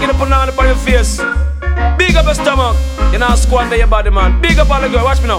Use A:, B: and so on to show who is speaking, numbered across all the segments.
A: get up and on upon your face. Big up your stomach. You know, squander your body, man. Big up all the girl, watch me now.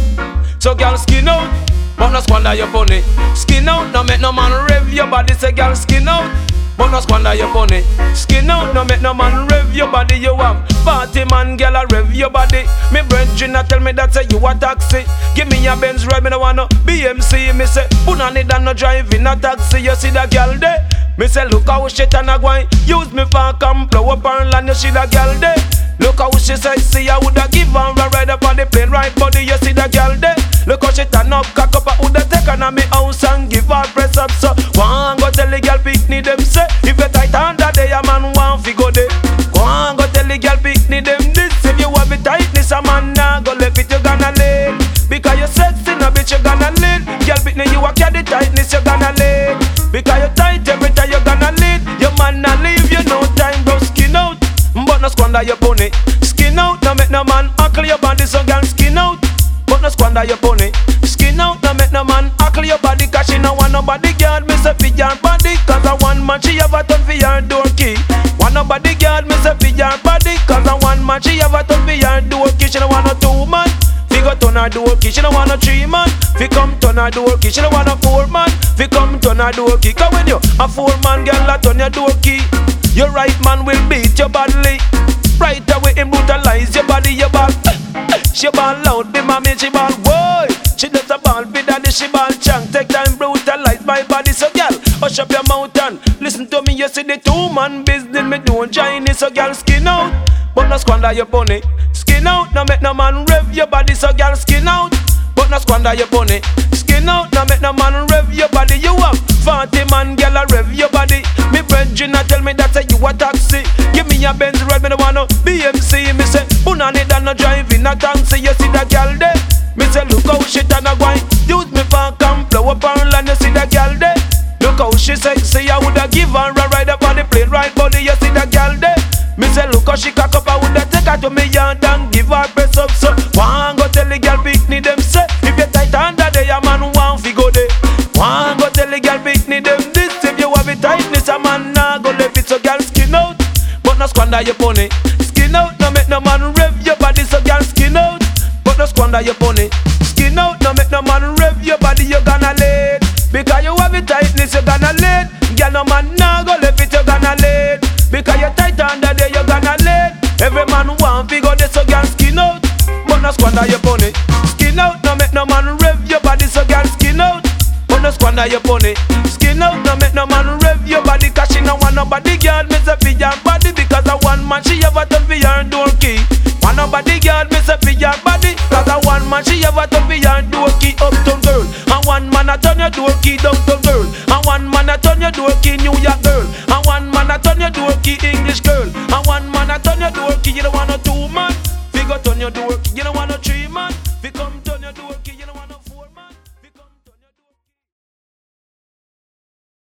A: So girl, skin out, but no squander your pony. Skin out, no make no man rev your body. Say girl, skin out, but no squander your pony. Skin out, no make no man rev your body. You have party man, girl, a rev your body. Me brethren a tell me that say you a taxi. Give me a Benz ride, me no want no BMC. Me say, punani dan no driving a taxi. You see that girl there? Me say, look how she turn a gwine. Use me for come blow up her land. You see that girl there? Look how she sexy, I woulda give her a ride up on the plane right body. You see that girl there? Look how she turn up, cock up, I woulda take her to me house and give her press up. So go on, go tell the girl picnic them say, if you tight under there, a man want fi go there. Go on, go tell the girl picnic them this. If you have it tightness, a man nah go left it, you gonna lead. Because you sexy, no bitch, you gonna lead. Girl picnic, you a carry tightness, you gonna lead. Because you tight every time you gonna lead. Your man nah leave you no time, bro, skin out. But no squander your pony. Skin out, no make no man hackle your body. So girl, skin out, but no squander your pony. Skin out, no make no man hackle your body. Cause she no want nobody guard me say for your body. Cause a one man she have a ton for your door key. Want nobody guard me say for your body. Cause a one man she have a ton for your door key. She no want no two man fi go turn her door key. She no want no three man fi come turn her door key. She no want no four man fi come turn her door key. Cause when you a four man girl a turn your door key, your right man will beat your badly. Right away him brutalize your body, your ball. She ball loud, be mommy, she ball boy. She does a ball, be daddy, she ball chunk. Take time brutalize my body, so girl, hush up your mouth and listen to me. You see the two man business, me doing Chinese. So girl, skin out, but no squander your pony. Skin out, no make no man rev your body. So girl, skin out, but no squander your pony. Skin out, no make no man rev your body. You have 40 man, girl, a rev your body. Me brethren a tell me that say you a taxi. Give me a Benz ride, me no want no BMC. Me say, punani dan no driving a taxi. You see that girl there? Me say, look how she turn a gwine. Use me for come blow up her land. You see that girl there? Look how she sexy, I woulda give her a ride up on the plane right body. You see that girl there? Me say, look how she cock up, I woulda take her to me yard and give her press up. So one go tell the girl picnic them say, if you tight under there, a man want fi go there. One go tell the girl picnic them this. If you have it tightness, a man nah go left it. So girl, skin out, but no squander your pony. Skin out, no make no man rev your body. So girl, skin out, but no squander your pony. Skin out, no make no man rev your body. You gonna lead, because you have it tightness, you gonna lead. Girl, no man nah go left it, you gonna lead. Because you tight under there, you gonna lead. Every man want fi go there. So girl, skin out, but no squander your pony. Skin out, no make no man rev your body. So girl, skin out, but no squander your pony. Skin out, no make no man rev your body. Cause she no want nobody girl, me say for your body. Because a one man she have a ton for your door key. Want nobody girl, me say for your body. Cause a one man she have a ton for your door key. Uptown girl, and one man a turn your door key. Downtown girl, and one man a turn your door key. New York girl, and one man a turn your door key. English girl, and one man a turn your door key. You don't want no two man, fi go turn your door key. You don't want